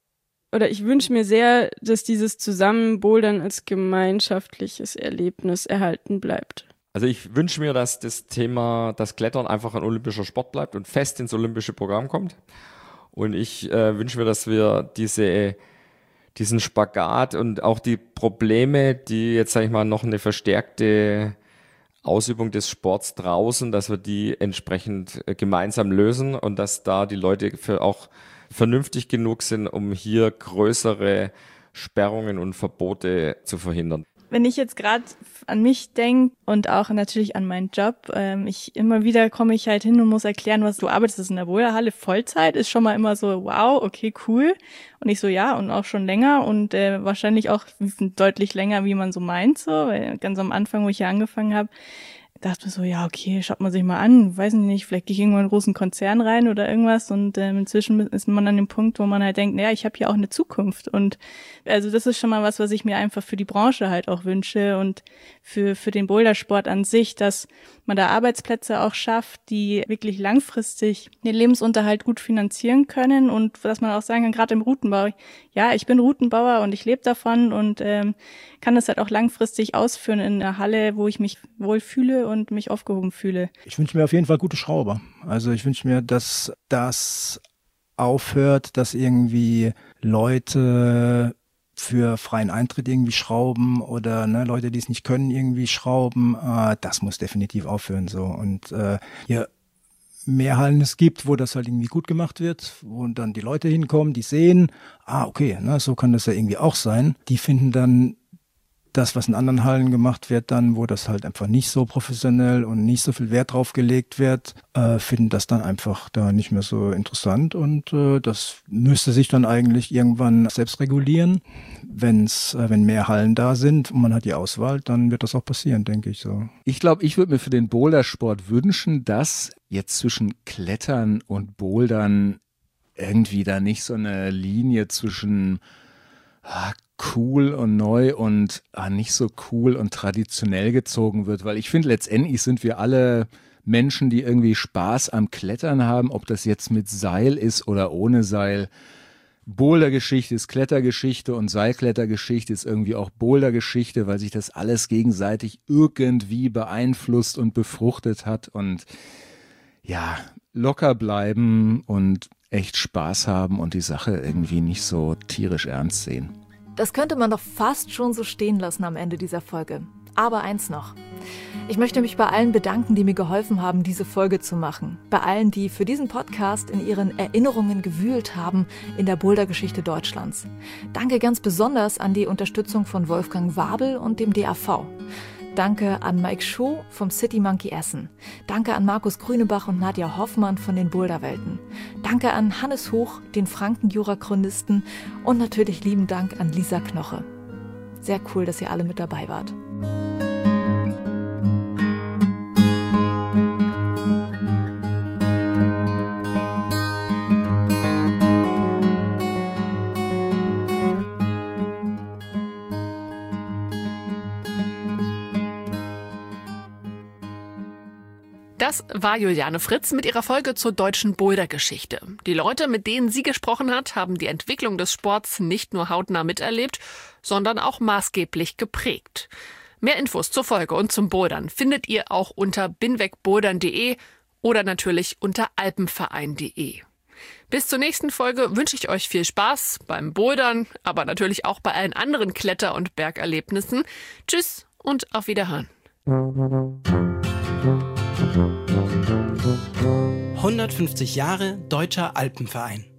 ich wünsche mir sehr, dass dieses Zusammenbouldern als gemeinschaftliches Erlebnis erhalten bleibt. Also ich wünsche mir, dass das Klettern einfach ein olympischer Sport bleibt und fest ins olympische Programm kommt. Und ich wünsche mir, dass wir diesen Spagat und auch die Probleme, die jetzt, sage ich mal, noch eine verstärkte Ausübung des Sports draußen, dass wir die entsprechend gemeinsam lösen und dass da die Leute für auch vernünftig genug sind, um hier größere Sperrungen und Verbote zu verhindern. Wenn ich jetzt gerade an mich denke und auch natürlich an meinen Job, immer wieder komme ich halt hin und muss erklären, was du arbeitest in der Boulderhalle Vollzeit, ist schon mal immer so, wow, okay, cool. Und ich so, ja, und auch schon länger und wahrscheinlich auch deutlich länger, wie man so meint, so, weil ganz am Anfang, wo ich hier angefangen habe, dachte mir so, ja, okay, schaut man sich mal an, weiß nicht, vielleicht gehe ich irgendwo in einen großen Konzern rein oder irgendwas und inzwischen ist man an dem Punkt, wo man halt denkt, naja, ich habe hier auch eine Zukunft und also das ist schon mal was ich mir einfach für die Branche halt auch wünsche und für den Bouldersport an sich, dass man da Arbeitsplätze auch schafft, die wirklich langfristig den Lebensunterhalt gut finanzieren können und dass man auch sagen kann, gerade im Routenbau, ja, ich bin Routenbauer und ich lebe davon und kann das halt auch langfristig ausführen in einer Halle, wo ich mich wohlfühle und mich aufgehoben fühle. Ich wünsche mir auf jeden Fall gute Schrauber. Also ich wünsche mir, dass das aufhört, dass irgendwie Leute für freien Eintritt irgendwie schrauben oder Leute, die es nicht können, irgendwie schrauben. Das muss definitiv aufhören so. Und je mehr Hallen es gibt, wo das halt irgendwie gut gemacht wird, wo dann die Leute hinkommen, die sehen, okay, so kann das ja irgendwie auch sein. Die finden dann das, was in anderen Hallen gemacht wird, dann, wo das halt einfach nicht so professionell und nicht so viel Wert drauf gelegt wird, finden das dann einfach da nicht mehr so interessant und das müsste sich dann eigentlich irgendwann selbst regulieren. Wenn mehr Hallen da sind und man hat die Auswahl, dann wird das auch passieren, denke ich so. Ich glaube, ich würde mir für den Bouldersport wünschen, dass jetzt zwischen Klettern und Bouldern irgendwie da nicht so eine Linie zwischen cool und neu und nicht so cool und traditionell gezogen wird, weil ich finde, letztendlich sind wir alle Menschen, die irgendwie Spaß am Klettern haben, ob das jetzt mit Seil ist oder ohne Seil. Bouldergeschichte ist Klettergeschichte und Seilklettergeschichte ist irgendwie auch Bouldergeschichte, weil sich das alles gegenseitig irgendwie beeinflusst und befruchtet hat und ja, locker bleiben und echt Spaß haben und die Sache irgendwie nicht so tierisch ernst sehen. Das könnte man doch fast schon so stehen lassen am Ende dieser Folge. Aber eins noch. Ich möchte mich bei allen bedanken, die mir geholfen haben, diese Folge zu machen. Bei allen, die für diesen Podcast in ihren Erinnerungen gewühlt haben in der Bouldergeschichte Deutschlands. Danke ganz besonders an die Unterstützung von Wolfgang Wabel und dem DAV. Danke an Mike Schuh vom City Monkey Essen. Danke an Markus Grünebach und Nadja Hoffmann von den Boulderwelten. Danke an Hannes Hoch, den Franken-Jura-Chronisten und natürlich lieben Dank an Lisa Knoche. Sehr cool, dass ihr alle mit dabei wart. Das war Juliane Fritz mit ihrer Folge zur deutschen Bouldergeschichte. Die Leute, mit denen sie gesprochen hat, haben die Entwicklung des Sports nicht nur hautnah miterlebt, sondern auch maßgeblich geprägt. Mehr Infos zur Folge und zum Bouldern findet ihr auch unter binwegbouldern.de oder natürlich unter alpenverein.de. Bis zur nächsten Folge wünsche ich euch viel Spaß beim Bouldern, aber natürlich auch bei allen anderen Kletter- und Bergerlebnissen. Tschüss und auf Wiederhören. 150 Jahre Deutscher Alpenverein.